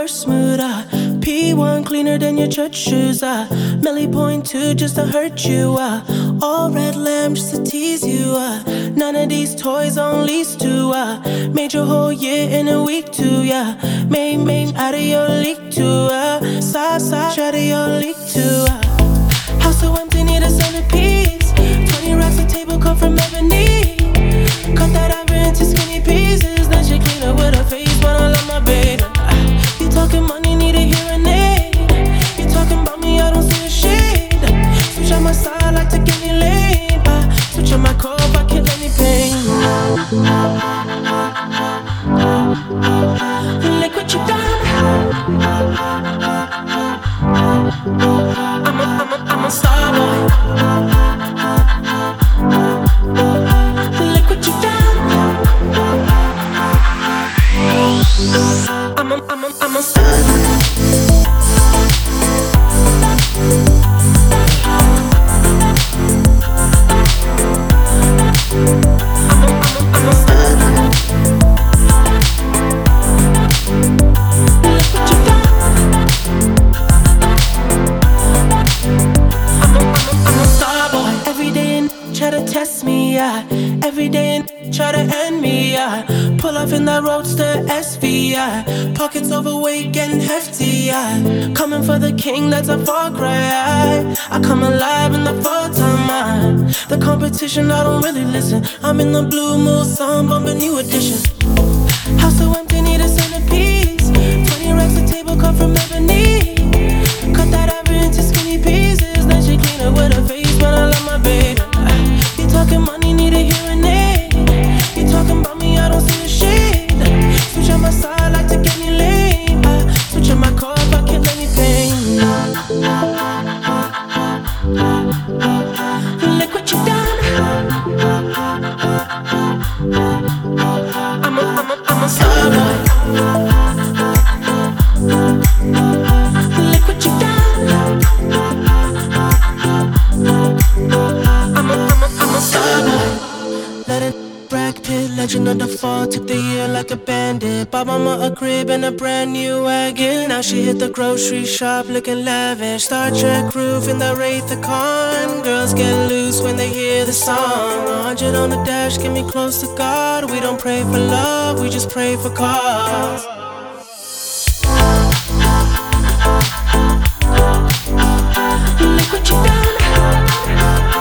worst mood. P1 cleaner than your church shoes. Millie point 2 just to hurt you. All red lamb just to tease you. None of these toys on lease to. Made your whole year in a week too. Yeah, made out of your leak too. Side out of your leak too. House so empty, need a centerpiece. 20 racks a table come from ebony. Cut that ivory into skinny pieces. Then she clean up with her face when I love my baby. You talking money, need a hearing aid. You talking about me, I don't see a shade. Switch on my side, like take any lane. Switch on my core if I kill any pain. Look what you done. I'm a star boy. Look what you done. I'm a star. Every day and try to end me, pull off in that roadster SV, pockets overweight, getting hefty, coming for the king, that's a far cry, I come alive in the full-time, the competition, I don't really listen, I'm in the blue mood, song, bumping new edition, house so empty, need a centerpiece, 20 racks a table, come from ebony, cut that ivory into skinny pieces, then she clean up with her face when I love my baby. You talking money, need a hearing aid. You talking about me, I don't see a shade. Switch on my side, like take any lane. Switch on my car if I kill any pain. Look what you done. I'm a star boy. Look what you done. Let it Brad Pitt, legend of the fall, took the year like a bandit. Bought mama a crib and a brand new wagon. Now she hit the grocery shop looking lavish. Star Trek roof in the Wraith the Con. Girls get loose when they hear the song. 100 on the dash, get me close to God. We don't pray for love, we just pray for cause. Look what you done.